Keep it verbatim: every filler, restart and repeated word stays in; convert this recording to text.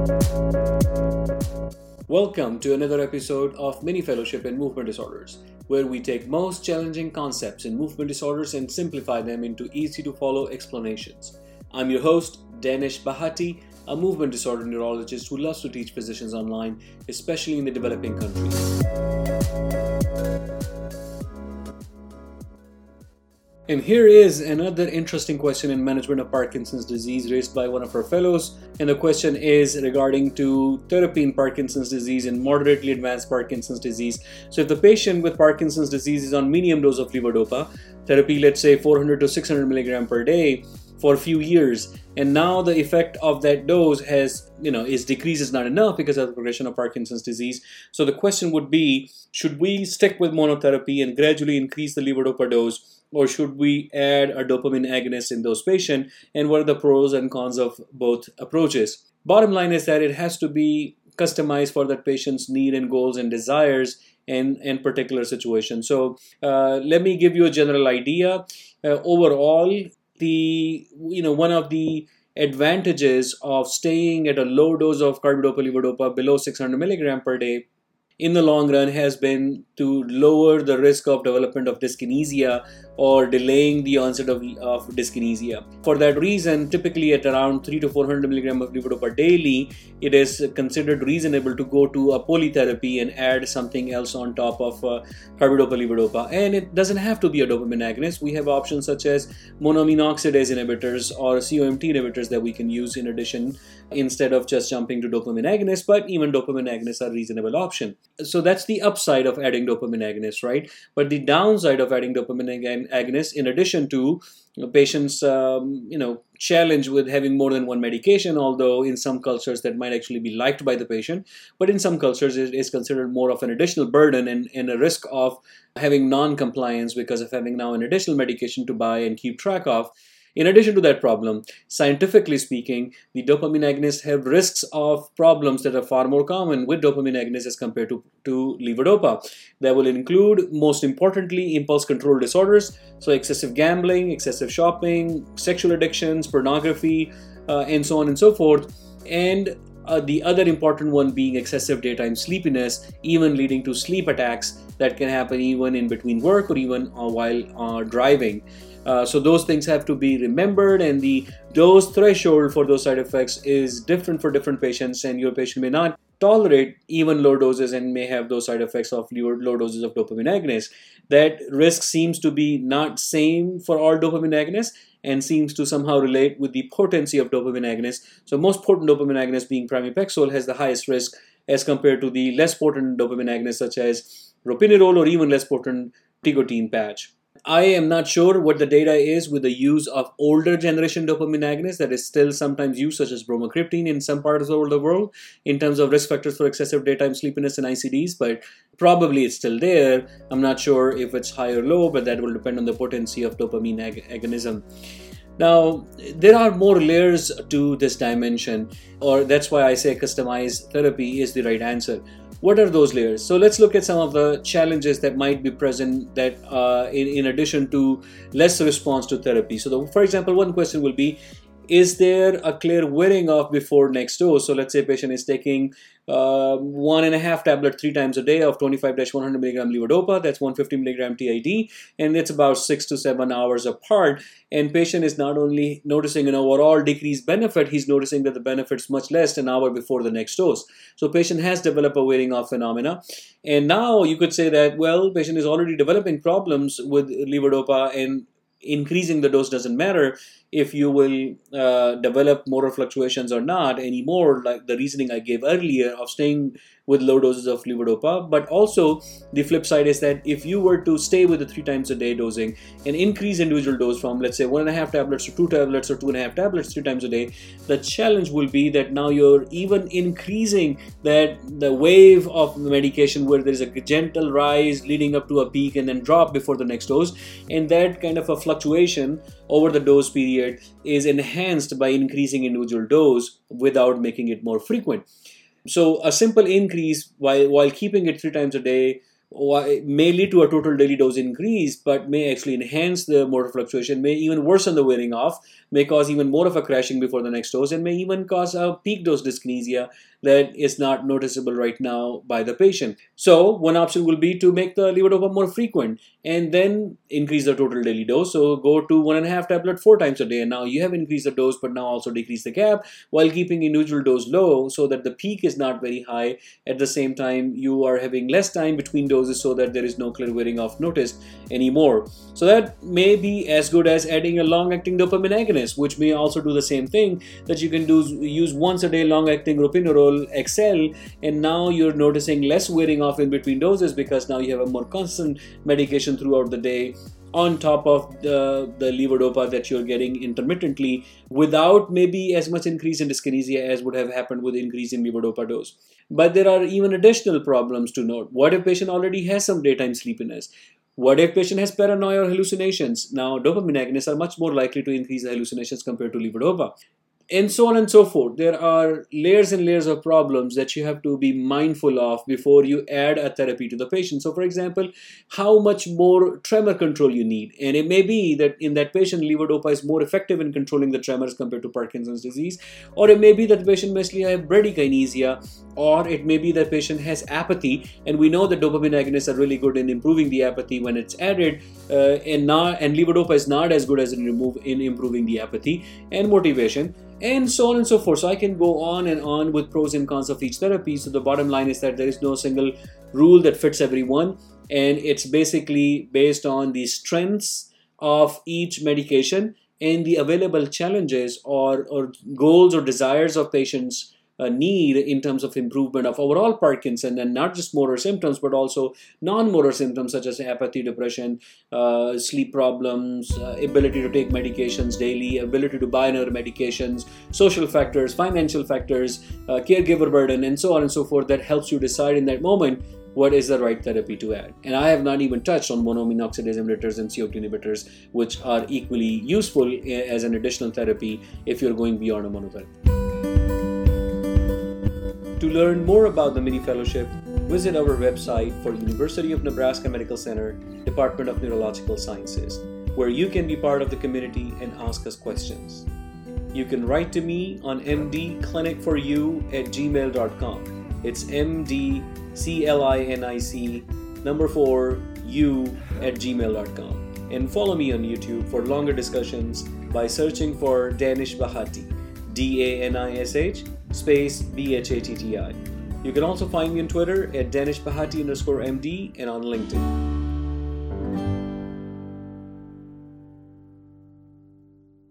Welcome to another episode of Mini Fellowship in Movement Disorders, where we take most challenging concepts in movement disorders and simplify them into easy to follow explanations. I'm your host, Danish Bahati, a movement disorder neurologist who loves to teach physicians online, especially in the developing countries. And here is another interesting question in management of Parkinson's disease raised by one of our fellows. And the question is regarding to therapy in Parkinson's disease and moderately advanced Parkinson's disease. So if the patient with Parkinson's disease is on medium dose of levodopa therapy, let's say four hundred to six hundred milligram per day for a few years, and now the effect of that dose has, you know, is decreased is not enough because of the progression of Parkinson's disease. So the question would be, should we stick with monotherapy and gradually increase the levodopa dose, or should we add a dopamine agonist in those patients, and what are the pros and cons of both approaches? Bottom line is that it has to be customized for that patient's need and goals and desires and, and particular situation. So uh, let me give you a general idea. Uh, overall, the you know one of the advantages of staying at a low dose of carbidopa levodopa below six hundred milligram per day in the long run has been to lower the risk of development of dyskinesia or delaying the onset of, of dyskinesia. For that reason, typically at around three to four hundred milligram of levodopa daily, it is considered reasonable to go to a polytherapy and add something else on top of uh, carbidopa levodopa. And it doesn't have to be a dopamine agonist. We have options such as monoamine oxidase inhibitors or C O M T inhibitors that we can use in addition instead of just jumping to dopamine agonists, but even dopamine agonists are a reasonable option. So that's the upside of adding dopamine agonists, right? But the downside of adding dopamine agonists, in addition to you know, patients, um, you know, challenge with having more than one medication, although in some cultures that might actually be liked by the patient, but in some cultures it is considered more of an additional burden and, and a risk of having non-compliance because of having now an additional medication to buy and keep track of. In addition to that problem, scientifically speaking, the dopamine agonists have risks of problems that are far more common with dopamine agonists as compared to, to levodopa. That will include, most importantly, impulse control disorders, so excessive gambling, excessive shopping, sexual addictions, pornography, uh, and so on and so forth. And uh, the other important one being excessive daytime sleepiness, even leading to sleep attacks that can happen even in between work or even uh, while uh, driving. Uh, so those things have to be remembered, and the dose threshold for those side effects is different for different patients, and your patient may not tolerate even low doses and may have those side effects of low doses of dopamine agonists. That risk seems to be not same for all dopamine agonists and seems to somehow relate with the potency of dopamine agonists. So most potent dopamine agonist being pramipexole has the highest risk as compared to the less potent dopamine agonists such as ropinirole or even less potent tigotine patch. I am not sure what the data is with the use of older generation dopamine agonists that is still sometimes used, such as bromocriptine in some parts of the world, in terms of risk factors for excessive daytime sleepiness and I C Ds, but probably it's still there. I'm not sure if it's high or low, but that will depend on the potency of dopamine ag- agonism. Now, there are more layers to this dimension, or that's why I say customized therapy is the right answer. What are those layers? So let's look at some of the challenges that might be present that uh, in, in addition to less response to therapy. So the, for example, one question will be, is there a clear wearing off before next dose? So let's say a patient is taking uh, one and a half tablet three times a day of twenty-five to one hundred milligram levodopa, that's one hundred fifty milligram T I D, and it's about six to seven hours apart. And patient is not only noticing an overall decreased benefit, he's noticing that the benefit's much less an hour before the next dose. So patient has developed a wearing off phenomena. And now you could say that, well, patient is already developing problems with levodopa and increasing the dose doesn't matter if you will uh, develop motor fluctuations or not anymore, like the reasoning I gave earlier of staying with low doses of levodopa. But also the flip side is that if you were to stay with the three times a day dosing and increase individual dose from, let's say, one and a half tablets to two tablets or two and a half tablets three times a day, the challenge will be that now you're even increasing that the wave of medication where there is a gentle rise leading up to a peak and then drop before the next dose, and that kind of a fluctuation over the dose period is enhanced by increasing individual dose without making it more frequent. So a simple increase while, while keeping it three times a day may lead to a total daily dose increase, but may actually enhance the motor fluctuation, may even worsen the wearing off, may cause even more of a crashing before the next dose, and may even cause a peak dose dyskinesia that is not noticeable right now by the patient. So one option will be to make the levodopa more frequent and then increase the total daily dose. So go to one and a half tablet four times a day, and now you have increased the dose, but now also decrease the gap while keeping individual dose low so that the peak is not very high. At the same time, you are having less time between doses so that there is no clear wearing off noticed anymore. So that may be as good as adding a long-acting dopamine agonist, which may also do the same thing, that you can do use once a day long-acting ropinirole X L, and now you're noticing less wearing off in between doses because now you have a more constant medication throughout the day on top of the, the levodopa that you're getting intermittently without maybe as much increase in dyskinesia as would have happened with increase in levodopa dose. But there are even additional problems to note. What if patient already has some daytime sleepiness? What if patient has paranoia or hallucinations? Now, dopamine agonists are much more likely to increase the hallucinations compared to levodopa. And so on and so forth. There are layers and layers of problems that you have to be mindful of before you add a therapy to the patient. So for example, how much more tremor control you need. And it may be that in that patient, levodopa is more effective in controlling the tremors compared to Parkinson's disease. Or it may be that the patient may have bradykinesia, or it may be that patient has apathy. And we know that dopamine agonists are really good in improving the apathy when it's added, uh, and, not, and levodopa is not as good as in, remove, in improving the apathy and motivation, and so on and so forth. So I can go on and on with pros and cons of each therapy. So the bottom line is that there is no single rule that fits everyone, and it's basically based on the strengths of each medication and the available challenges or, or goals or desires of patients Uh, need in terms of improvement of overall Parkinson, and not just motor symptoms but also non-motor symptoms such as apathy, depression, uh, sleep problems, uh, ability to take medications daily, ability to buy another medications, social factors, financial factors, uh, caregiver burden, and so on and so forth, that helps you decide in that moment what is the right therapy to add. And I have not even touched on monoamine oxidase inhibitors and C O P two inhibitors, which are equally useful as an additional therapy if you're going beyond a monotherapy. To learn more about the mini fellowship, visit our website for University of Nebraska Medical Center, Department of Neurological Sciences, where you can be part of the community and ask us questions. You can write to me on m d clinic for you at gmail dot com. It's M D C L I N I C number four U at gmail dot com. And follow me on YouTube for longer discussions by searching for Danish Bhatti, D A N I S H space B H A T T I. You can also find me on Twitter at Danish Bhatti underscore M D and on LinkedIn.